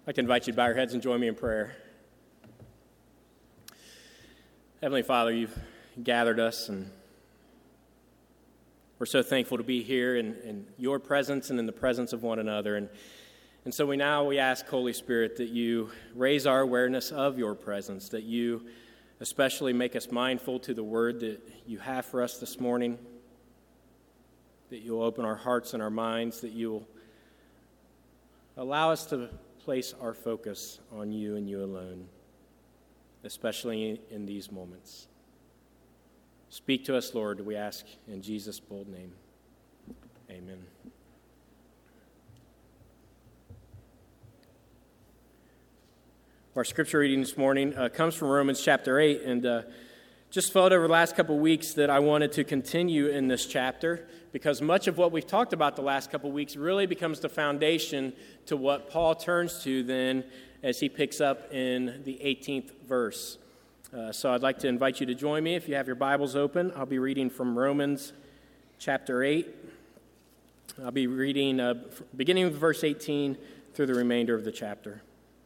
I'd like to invite you to bow your heads and join me in prayer. Heavenly Father, you've gathered us, and we're so thankful to be here in your presence and in the presence of one another. And so we ask, Holy Spirit, that you raise our awareness of your presence, that you especially make us mindful to the word that you have for us this morning, that you'll open our hearts and our minds, that you'll allow us to place our focus on you and you alone, especially in these moments. Speak to us, Lord, we ask in Jesus' bold name. Amen. Our scripture reading this morning comes from Romans chapter 8, and just felt over the last couple of weeks that I wanted to continue in this chapter because much of what we've talked about the last couple of weeks really becomes the foundation to what Paul turns to then as he picks up in the 18th verse. So I'd like to invite you to join me if you have your Bibles open. I'll be reading from Romans chapter 8. I'll be reading beginning with verse 18 through the remainder of the chapter.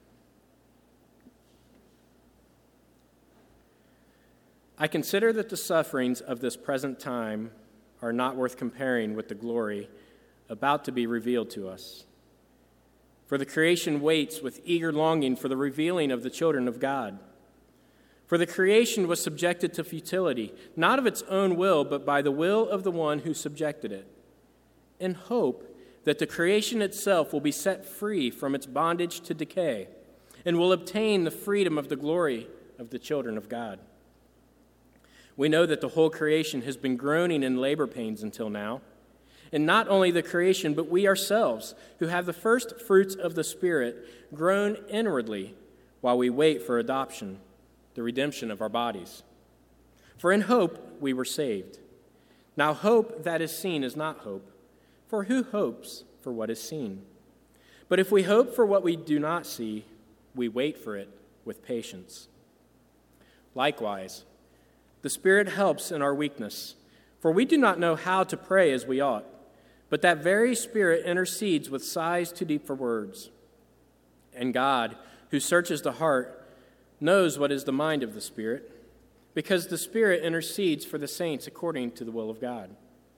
I consider that the sufferings of this present time are not worth comparing with the glory about to be revealed to us. For the creation waits with eager longing for the revealing of the children of God. For the creation was subjected to futility, not of its own will, but by the will of the one who subjected it, in hope that the creation itself will be set free from its bondage to decay and will obtain the freedom of the glory of the children of God. We know that the whole creation has been groaning in labor pains until now. And not only the creation, but we ourselves, who have the first fruits of the Spirit, groan inwardly while we wait for adoption, the redemption of our bodies. For in hope we were saved. Now hope that is seen is not hope, for who hopes for what is seen? But if we hope for what we do not see, we wait for it with patience. Likewise, the Spirit helps in our weakness, for we do not know how to pray as we ought, but that very Spirit intercedes with sighs too deep for words. And God, who searches the heart, knows what is the mind of the Spirit, because the Spirit intercedes for the saints according to the will of God.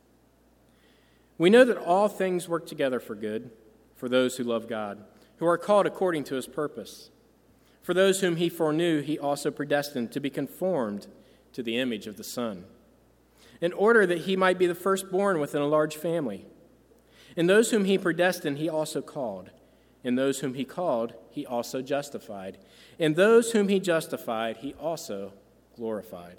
We know that all things work together for good, for those who love God, who are called according to his purpose. For those whom he foreknew, he also predestined to be conformed to the image of the Son, in order that he might be the firstborn within a large family. And those whom he predestined, he also called. And those whom he called, he also justified. And those whom he justified, he also glorified.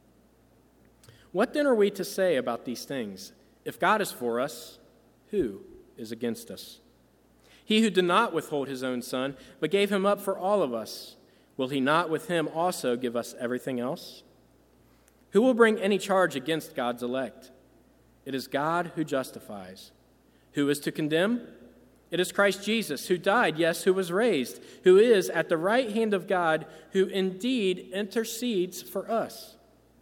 What then are we to say about these things? If God is for us, who is against us? He who did not withhold his own Son, but gave him up for all of us, will he not with him also give us everything else? Who will bring any charge against God's elect? It is God who justifies. Who is to condemn? It is Christ Jesus, who died, yes, who was raised, who is at the right hand of God, who indeed intercedes for us.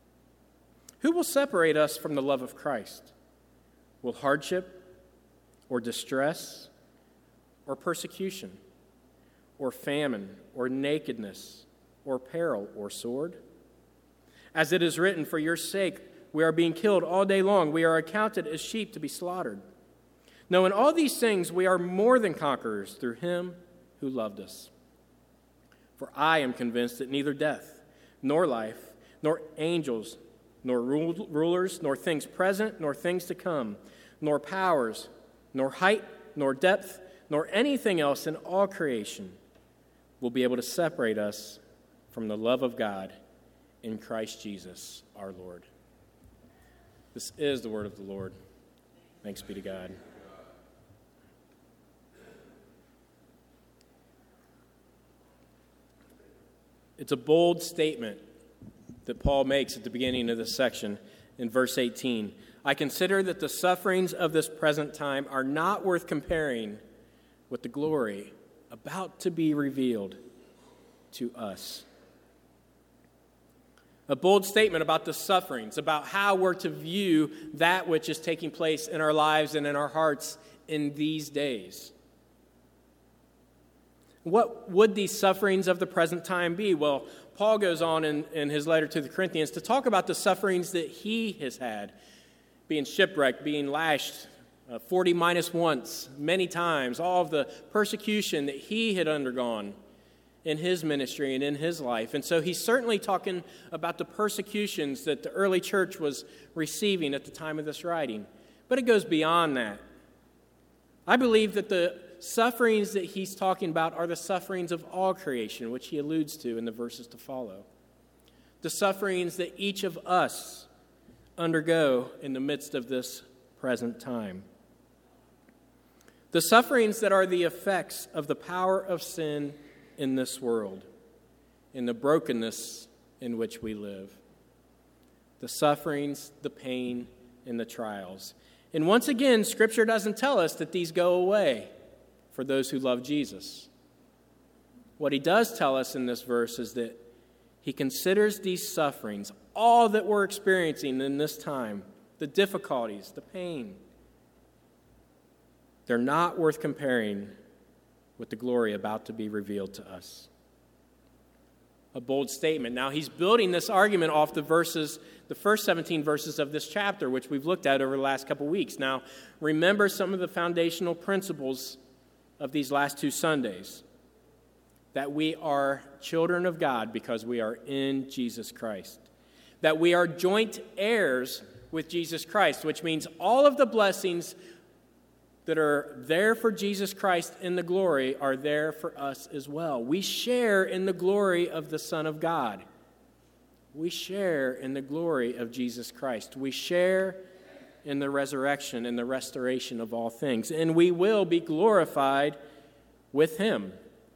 Who will separate us from the love of Christ? Will hardship, or distress, or persecution, or famine, or nakedness, or peril, or sword? As it is written, for your sake we are being killed all day long. We are accounted as sheep to be slaughtered. No, in all these things we are more than conquerors through him who loved us. For I am convinced that neither death, nor life, nor angels, nor rulers, nor things present, nor things to come, nor powers, nor height, nor depth, nor anything else in all creation will be able to separate us from the love of God in Christ Jesus our Lord. This is the word of the Lord. Thanks be to God. It's a bold statement that Paul makes at the beginning of this section in verse 18. I consider that the sufferings of this present time are not worth comparing with the glory about to be revealed to us. A bold statement about the sufferings, about how we're to view that which is taking place in our lives and in our hearts in these days. What would these sufferings of the present time be? Well, Paul goes on in his letter to the Corinthians to talk about the sufferings that he has had, being shipwrecked, being lashed 40 minus once, many times, all of the persecution that he had undergone in his ministry and in his life. And so he's certainly talking about the persecutions that the early church was receiving at the time of this writing. But it goes beyond that. I believe that the sufferings that he's talking about are the sufferings of all creation, which he alludes to in the verses to follow. The sufferings that each of us undergo in the midst of this present time. The sufferings that are the effects of the power of sin in this world, in the brokenness in which we live. The sufferings, the pain, and the trials. And once again, Scripture doesn't tell us that these go away for those who love Jesus. What he does tell us in this verse is that he considers these sufferings, all that we're experiencing in this time, the difficulties, the pain, they're not worth comparing with the glory about to be revealed to us. A bold statement. Now, he's building this argument off the first 17 verses of this chapter, which we've looked at over the last couple weeks. Now, remember some of the foundational principles of these last 2 Sundays. That we are children of God because we are in Jesus Christ. That we are joint heirs with Jesus Christ, which means all of the blessings that are there for Jesus Christ in the glory are there for us as well. We share in the glory of the Son of God. We share in the glory of Jesus Christ. We share in the resurrection and the restoration of all things. And we will be glorified with him,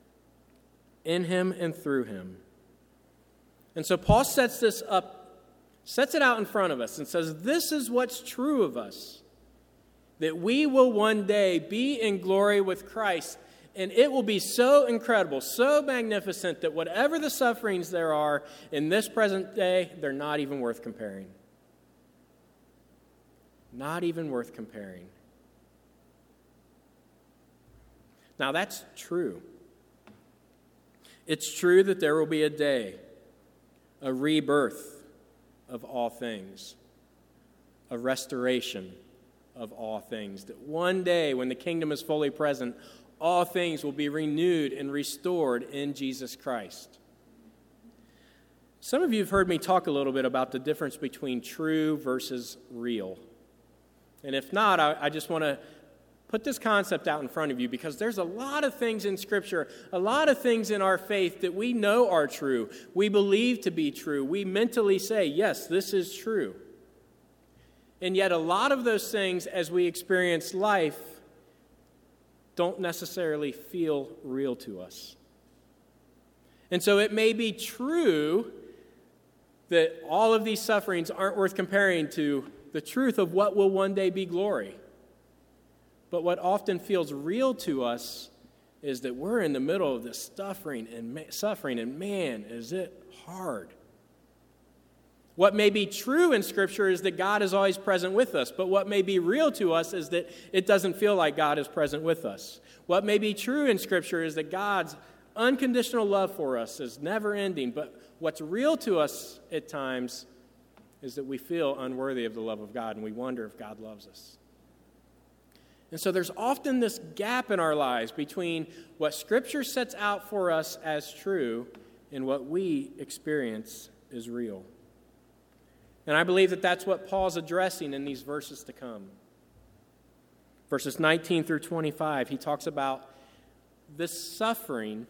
in him and through him. And so Paul sets this up, sets it out in front of us and says, this is what's true of us. That we will one day be in glory with Christ, and it will be so incredible, so magnificent that whatever the sufferings there are in this present day, they're not even worth comparing. Not even worth comparing. Now that's true. It's true that there will be a day, a rebirth of all things, a restoration of all things. That one day when the kingdom is fully present, all things will be renewed and restored in Jesus Christ. Some of you have heard me talk a little bit about the difference between true versus real. And if not, I just want to put this concept out in front of you because there's a lot of things in Scripture, a lot of things in our faith that we know are true, we believe to be true, we mentally say, yes, this is true. And yet a lot of those things, as we experience life, don't necessarily feel real to us. And so it may be true that all of these sufferings aren't worth comparing to the truth of what will one day be glory. But what often feels real to us is that we're in the middle of this suffering, and man, is it hard. What may be true in Scripture is that God is always present with us, but what may be real to us is that it doesn't feel like God is present with us. What may be true in Scripture is that God's unconditional love for us is never ending, but what's real to us at times is that we feel unworthy of the love of God, and we wonder if God loves us. And so there's often this gap in our lives between what Scripture sets out for us as true and what we experience as real. And I believe that that's what Paul's addressing in these verses to come. Verses 19 through 25, he talks about this suffering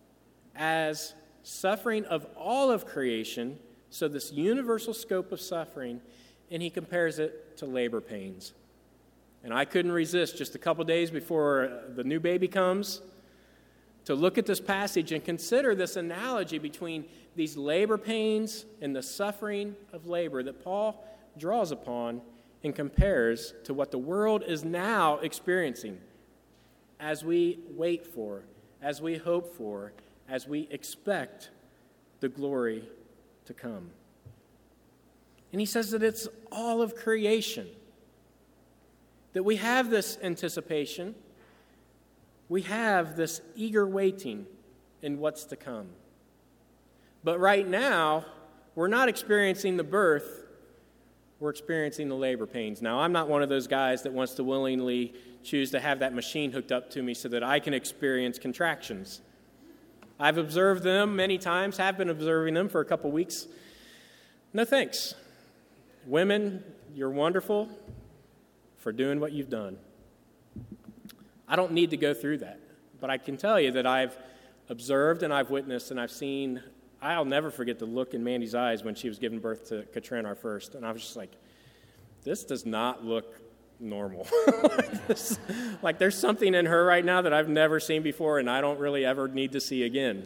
as suffering of all of creation, so this universal scope of suffering, and he compares it to labor pains. And I couldn't resist just a couple days before the new baby comes to look at this passage and consider this analogy between these labor pains and the suffering of labor that Paul draws upon and compares to what the world is now experiencing as we wait for, as we hope for, as we expect the glory to come. And he says that it's all of creation, that we have this anticipation, We have this eager waiting in what's to come. But right now, we're not experiencing the birth, we're experiencing the labor pains. Now, I'm not one of those guys that wants to willingly choose to have that machine hooked up to me so that I can experience contractions. I've observed them many times, have been observing them for a couple weeks. No thanks. Women, you're wonderful for doing what you've done. I don't need to go through that, but I can tell you that I've observed and I've witnessed and I've seen. I'll never forget the look in Mandy's eyes when she was giving birth to Katrin, our first, and I was just like, this does not look normal. Like there's something in her right now that I've never seen before and I don't really ever need to see again.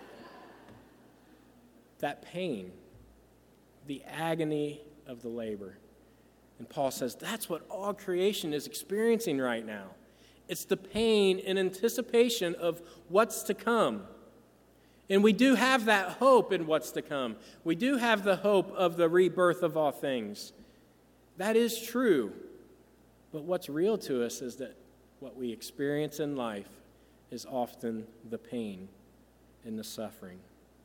That pain, the agony of the labor. And Paul says that's what all creation is experiencing right now. It's the pain in anticipation of what's to come. And we do have that hope in what's to come. We do have the hope of the rebirth of all things. That is true. But what's real to us is that what we experience in life is often the pain and the suffering.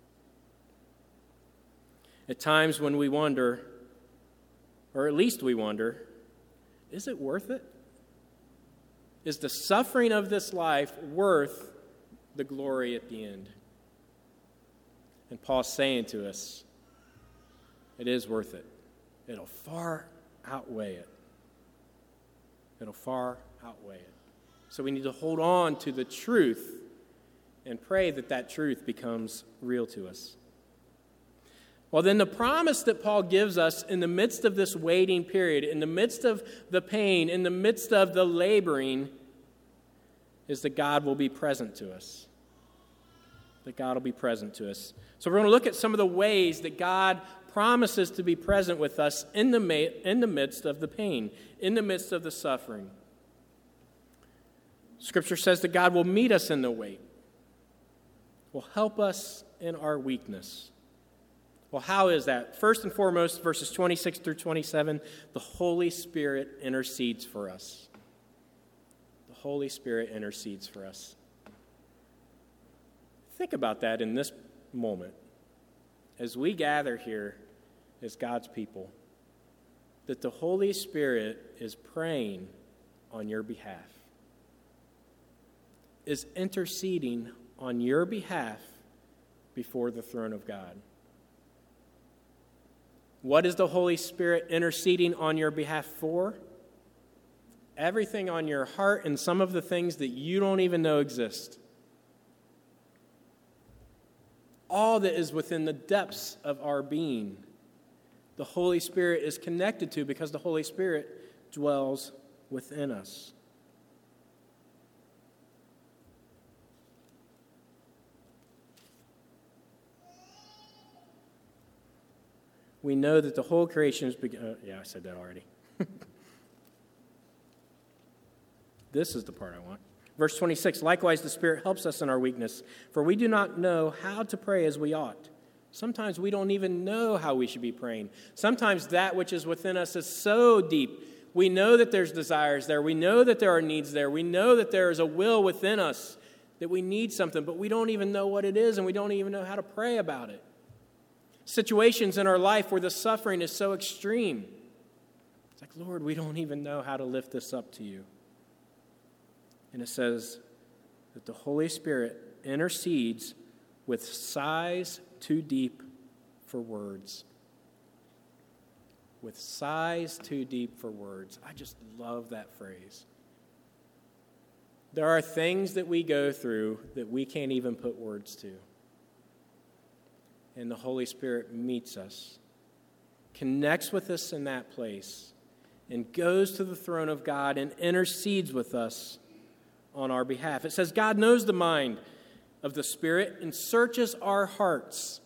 At times when we wonder, or at least we wonder, is it worth it? Is the suffering of this life worth the glory at the end? And Paul's saying to us, it is worth it. It'll far outweigh it. It'll far outweigh it. So we need to hold on to the truth and pray that that truth becomes real to us. Well, then the promise that Paul gives us in the midst of this waiting period, in the midst of the pain, in the midst of the laboring, is that God will be present to us. That God will be present to us. So we're going to look at some of the ways that God promises to be present with us in the midst of the pain, in the midst of the suffering. Scripture says that God will meet us in the wait, will help us in our weakness. Well, how is that? First and foremost, verses 26 through 27, the Holy Spirit intercedes for us. The Holy Spirit intercedes for us. Think about that in this moment. As we gather here as God's people, that the Holy Spirit is praying on your behalf, is interceding on your behalf before the throne of God. What is the Holy Spirit interceding on your behalf for? Everything on your heart and some of the things that you don't even know exist. All that is within the depths of our being, the Holy Spirit is connected to because the Holy Spirit dwells within us. We know that the whole creation is... I said that already. This is the part I want. Verse 26, likewise the Spirit helps us in our weakness, for we do not know how to pray as we ought. Sometimes we don't even know how we should be praying. Sometimes that which is within us is so deep. We know that there's desires there. We know that there are needs there. We know that there is a will within us that we need something, but we don't even know what it is, and we don't even know how to pray about it. Situations in our life where the suffering is so extreme. It's like, Lord, we don't even know how to lift this up to you. And it says that the Holy Spirit intercedes with sighs too deep for words. With sighs too deep for words. I just love that phrase. There are things that we go through that we can't even put words to. And the Holy Spirit meets us, connects with us in that place, and goes to the throne of God and intercedes with us on our behalf. It says God knows the mind of the Spirit and searches our hearts.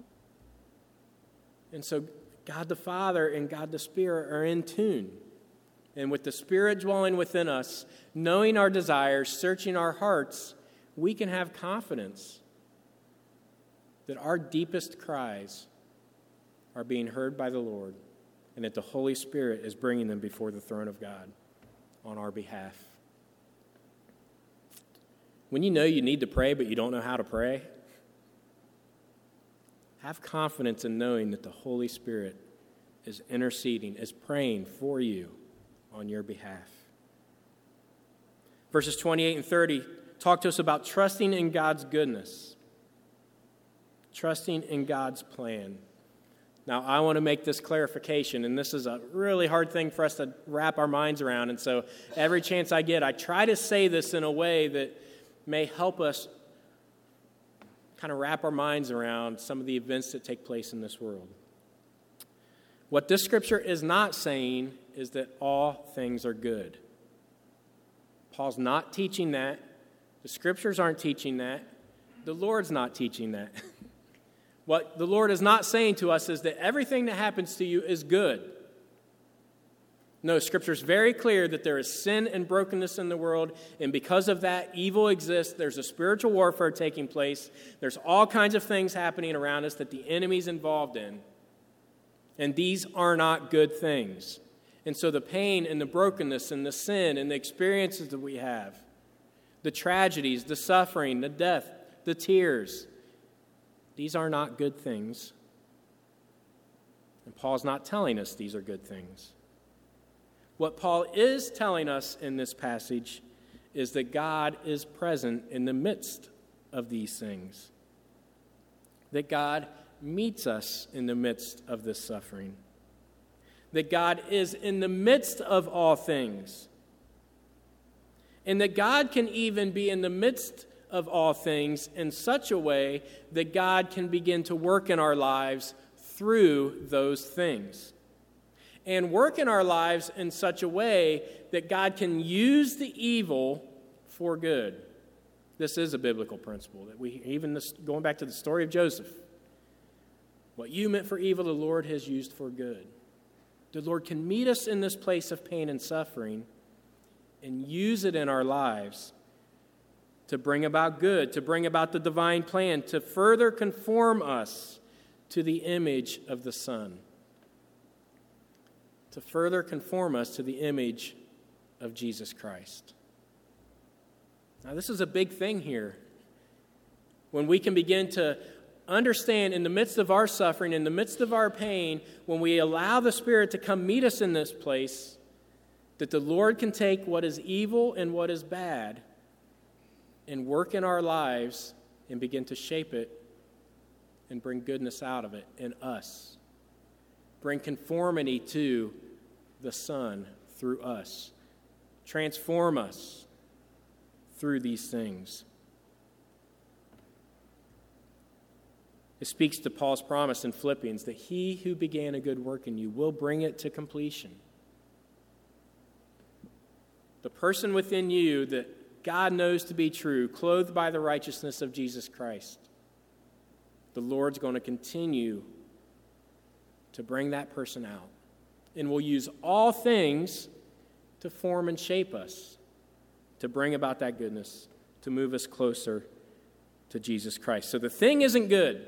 And so God the Father and God the Spirit are in tune. And with the Spirit dwelling within us, knowing our desires, searching our hearts, we can have confidence that our deepest cries are being heard by the Lord and that the Holy Spirit is bringing them before the throne of God on our behalf. When you know you need to pray, but you don't know how to pray, have confidence in knowing that the Holy Spirit is interceding, is praying for you on your behalf. Verses 28 and 30 talk to us about trusting in God's goodness, trusting in God's plan. Now, I want to make this clarification, and this is a really hard thing for us to wrap our minds around, and so every chance I get, I try to say this in a way that may help us kind of wrap our minds around some of the events that take place in this world. What this scripture is not saying is that all things are good. Paul's not teaching that. The scriptures aren't teaching that. The Lord's not teaching that. What the Lord is not saying to us is that everything that happens to you is good. No, Scripture is very clear that there is sin and brokenness in the world, and because of that, evil exists. There's a spiritual warfare taking place. There's all kinds of things happening around us that the enemy's involved in, and these are not good things. And so the pain and the brokenness and the sin and the experiences that we have, the tragedies, the suffering, the death, the tears, these are not good things. And Paul's not telling us these are good things. What Paul is telling us in this passage is that God is present in the midst of these things. That God meets us in the midst of this suffering. That God is in the midst of all things. And that God can even be in the midst of all things in such a way that God can begin to work in our lives through those things. And work in our lives in such a way that God can use the evil for good. This is a biblical principle that going back to the story of Joseph. What you meant for evil, the Lord has used for good. The Lord can meet us in this place of pain and suffering and use it in our lives to bring about good, to bring about the divine plan, to further conform us to the image of the Son. To further conform us to the image of Jesus Christ. Now, this is a big thing here. When we can begin to understand in the midst of our suffering, in the midst of our pain, when we allow the Spirit to come meet us in this place, that the Lord can take what is evil and what is bad and work in our lives and begin to shape it and bring goodness out of it in us. Bring conformity to the Son through us. Transform us through these things. It speaks to Paul's promise in Philippians that he who began a good work in you will bring it to completion. The person within you that God knows to be true, clothed by the righteousness of Jesus Christ, the Lord's going to continue to bring that person out. And will use all things to form and shape us, to bring about that goodness, to move us closer to Jesus Christ. So the thing isn't good,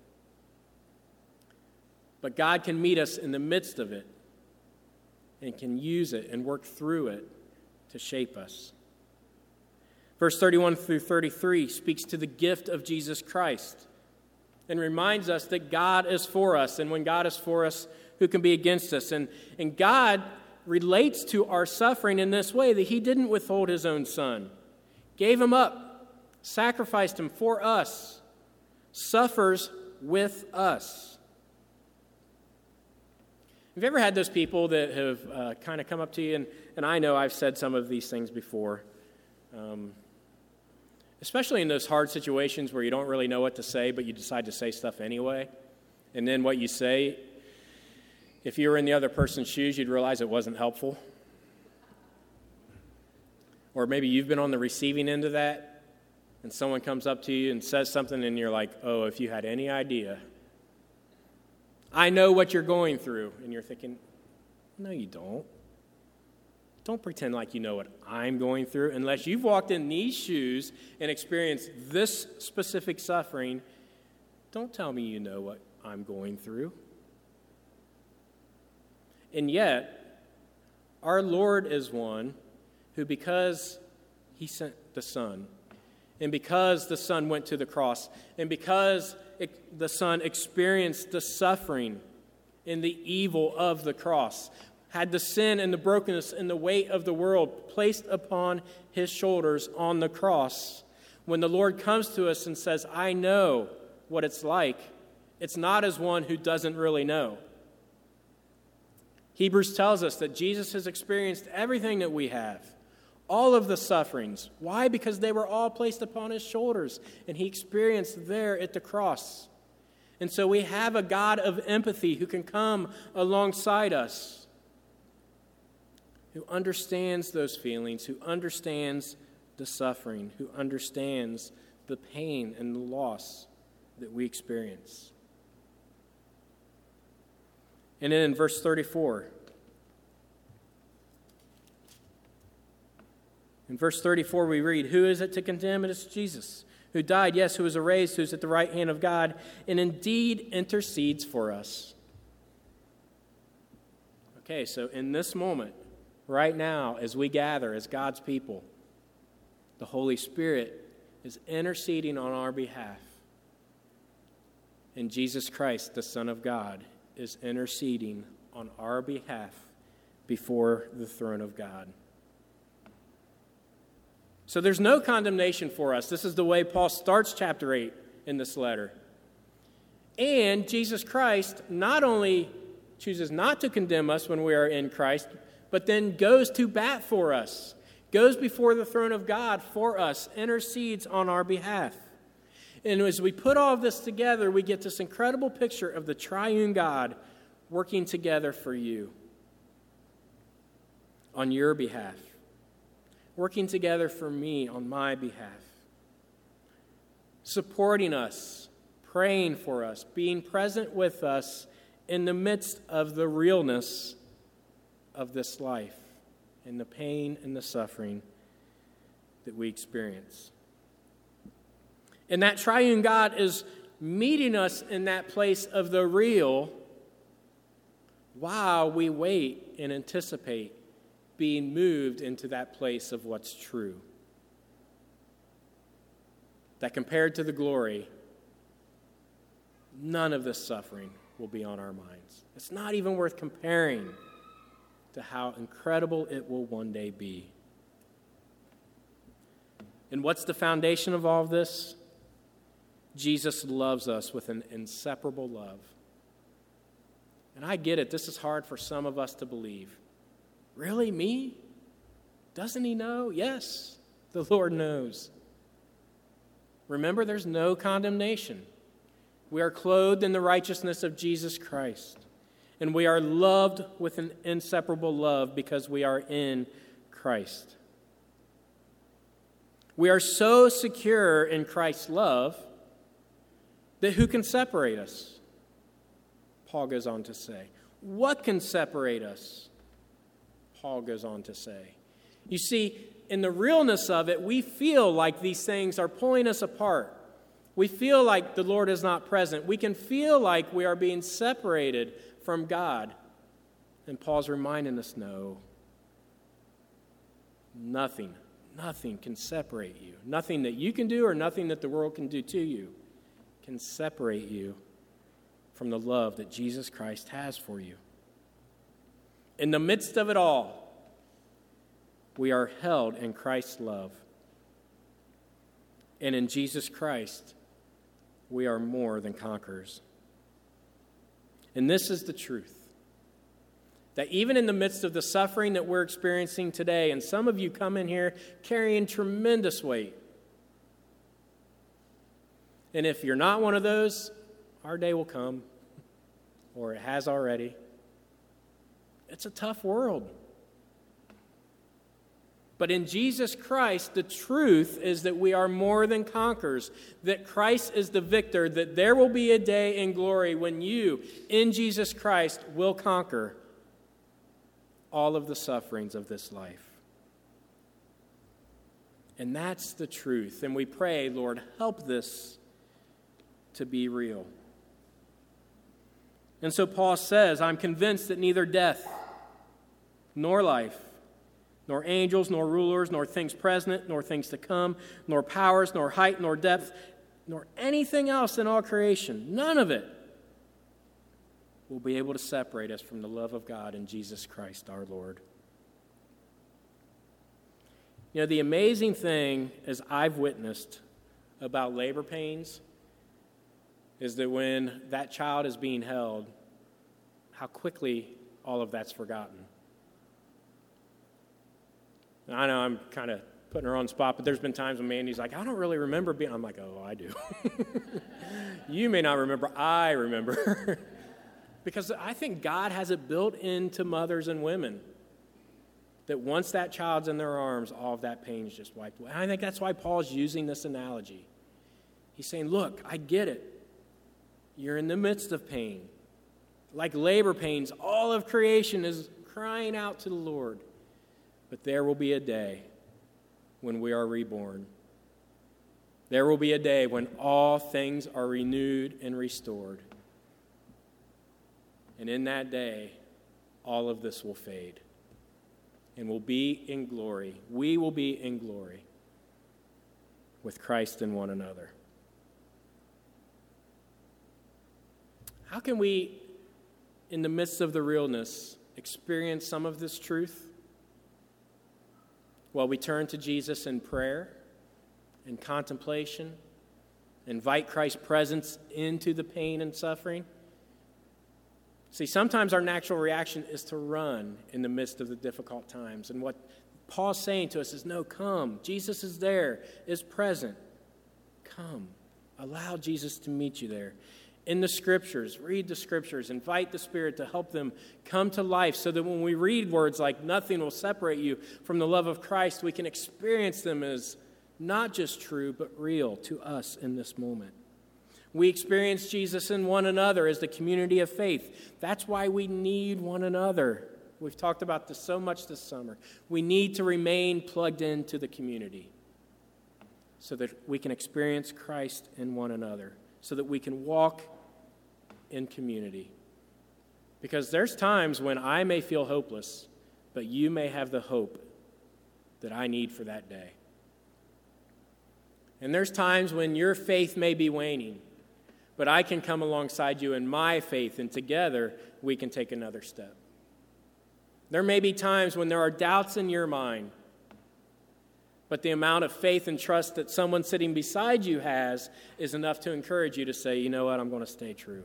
but God can meet us in the midst of it and can use it and work through it to shape us. Verse 31 through 33 speaks to the gift of Jesus Christ and reminds us that God is for us. And when God is for us, who can be against us? And God relates to our suffering in this way, that he didn't withhold his own Son, gave him up, sacrificed him for us, suffers with us. Have you ever had those people that have kind of come up to you, and I know I've said some of these things before, especially in those hard situations where you don't really know what to say, but you decide to say stuff anyway. And then what you say, if you were in the other person's shoes, you'd realize it wasn't helpful. Or maybe you've been on the receiving end of that, and someone comes up to you and says something, and you're like, oh, if you had any idea. I know what you're going through. And you're thinking, no, you don't. Don't pretend like you know what I'm going through. Unless you've walked in these shoes and experienced this specific suffering, don't tell me you know what I'm going through. And yet, our Lord is one who, because he sent the Son, And because the Son went to the cross, and because the Son experienced the suffering and the evil of the cross, had the sin and the brokenness and the weight of the world placed upon his shoulders on the cross, when the Lord comes to us and says, I know what it's like, it's not as one who doesn't really know. Hebrews tells us that Jesus has experienced everything that we have, all of the sufferings. Why? Because they were all placed upon his shoulders, and he experienced there at the cross. And so we have a God of empathy who can come alongside us, who understands those feelings, who understands the suffering, who understands the pain and the loss that we experience. And then in verse 34, we read, who is it to condemn? It is Jesus, who died, yes, who was raised, who is at the right hand of God, and indeed intercedes for us. Okay, so in this moment, right now, as we gather as God's people, the Holy Spirit is interceding on our behalf. And Jesus Christ, the Son of God, is interceding on our behalf before the throne of God. So there's no condemnation for us. This is the way Paul starts chapter 8 in this letter. And Jesus Christ not only chooses not to condemn us when we are in Christ, but then goes to bat for us, goes before the throne of God for us, intercedes on our behalf. And as we put all of this together, we get this incredible picture of the triune God working together for you, on your behalf, working together for me on my behalf, supporting us, praying for us, being present with us in the midst of the realness of this life and the pain and the suffering that we experience. And that triune God is meeting us in that place of the real while we wait and anticipate being moved into that place of what's true. That compared to the glory, none of this suffering will be on our minds. It's not even worth comparing to how incredible it will one day be. And what's the foundation of all of this? Jesus loves us with an inseparable love. And I get it. This is hard for some of us to believe. Really? Me? Doesn't he know? Yes, the Lord knows. Remember, there's no condemnation. We are clothed in the righteousness of Jesus Christ. And we are loved with an inseparable love because we are in Christ. We are so secure in Christ's love that who can separate us? Paul goes on to say. What can separate us? Paul goes on to say. You see, in the realness of it, we feel like these things are pulling us apart. We feel like the Lord is not present. We can feel like we are being separated from God. And Paul's reminding us, no, nothing can separate you. Nothing that you can do or nothing that the world can do to you can separate you from the love that Jesus Christ has for you. In the midst of it all, we are held in Christ's love. And in Jesus Christ, we are more than conquerors. And this is the truth, that even in the midst of the suffering that we're experiencing today, and some of you come in here carrying tremendous weight. And if you're not one of those, our day will come, or it has already. It's a tough world. But in Jesus Christ, the truth is that we are more than conquerors, that Christ is the victor, that there will be a day in glory when you, in Jesus Christ, will conquer all of the sufferings of this life. And that's the truth. And we pray, Lord, help this to be real. And so Paul says, I'm convinced that neither death, nor life, nor angels, nor rulers, nor things present, nor things to come, nor powers, nor height, nor depth, nor anything else in all creation. None of it will be able to separate us from the love of God in Jesus Christ our Lord. You know, the amazing thing, as I've witnessed about labor pains, is that when that child is being held, how quickly all of that's forgotten. And I know I'm kind of putting her on the spot, but there's been times when Mandy's like, I don't really remember being... I'm like, oh, I do. You may not remember, I remember. Because I think God has it built into mothers and women that once that child's in their arms, all of that pain is just wiped away. And I think that's why Paul's using this analogy. He's saying, look, I get it. You're in the midst of pain. Like labor pains, all of creation is crying out to the Lord. But there will be a day when we are reborn. There will be a day when all things are renewed and restored. And in that day, all of this will fade. And we'll be in glory. We will be in glory with Christ and one another. How can we, in the midst of the realness, experience some of this truth? Well, we turn to Jesus in prayer and contemplation, invite Christ's presence into the pain and suffering. See, sometimes our natural reaction is to run in the midst of the difficult times. And what Paul's saying to us is, no, come. Jesus is there, is present. Come. Allow Jesus to meet you there. In the Scriptures, read the Scriptures, invite the Spirit to help them come to life so that when we read words like nothing will separate you from the love of Christ, we can experience them as not just true, but real to us in this moment. We experience Jesus in one another as the community of faith. That's why we need one another. We've talked about this so much this summer. We need to remain plugged into the community so that we can experience Christ in one another, so that we can walk in community. Because there's times when I may feel hopeless, but you may have the hope that I need for that day. And there's times when your faith may be waning, but I can come alongside you in my faith, and together we can take another step. There may be times when there are doubts in your mind, but the amount of faith and trust that someone sitting beside you has is enough to encourage you to say, you know what, I'm going to stay true.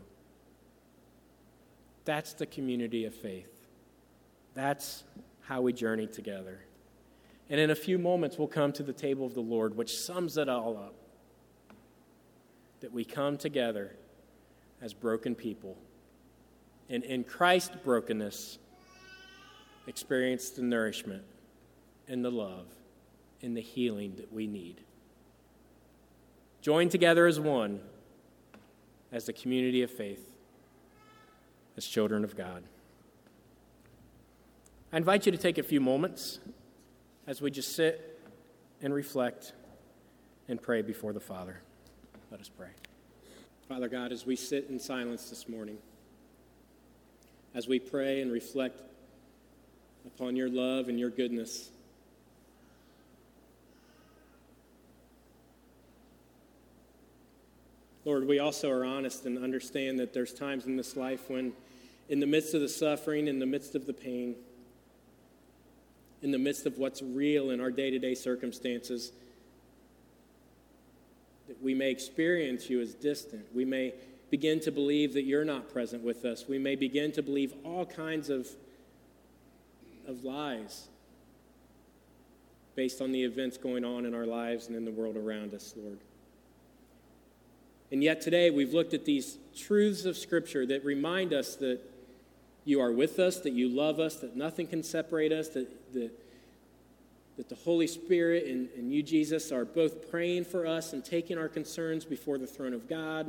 That's the community of faith. That's how we journey together. And in a few moments, we'll come to the table of the Lord, which sums it all up. That we come together as broken people, and in Christ's brokenness, experience the nourishment and the love and the healing that we need. Join together as one, as the community of faith, as children of God. I invite you to take a few moments as we just sit and reflect and pray before the Father. Let us pray. Father God, as we sit in silence this morning, as we pray and reflect upon your love and your goodness, Lord, we also are honest and understand that there's times in this life when, in the midst of the suffering, in the midst of the pain, in the midst of what's real in our day-to-day circumstances, that we may experience you as distant. We may begin to believe that you're not present with us. We may begin to believe all kinds of lies based on the events going on in our lives and in the world around us, Lord. And yet today we've looked at these truths of Scripture that remind us that you are with us, that you love us, that nothing can separate us, that the Holy Spirit and you, Jesus, are both praying for us and taking our concerns before the throne of God.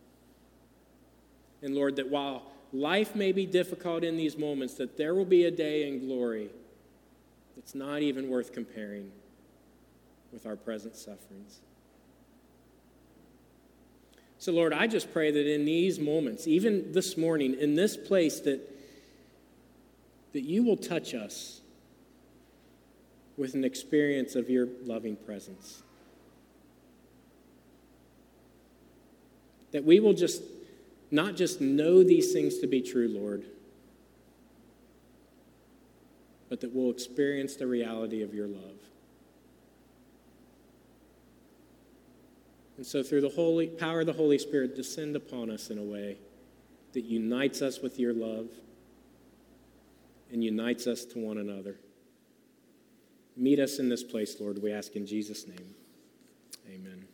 And Lord, that while life may be difficult in these moments, that there will be a day in glory that's not even worth comparing with our present sufferings. So, Lord, I just pray that in these moments, even this morning, in this place, that you will touch us. with an experience of your loving presence. That we will not just know these things to be true, Lord, but that we'll experience the reality of your love. And so through the holy power of the Holy Spirit, descend upon us in a way that unites us with your love and unites us to one another. Meet us in this place, Lord, we ask in Jesus' name. Amen.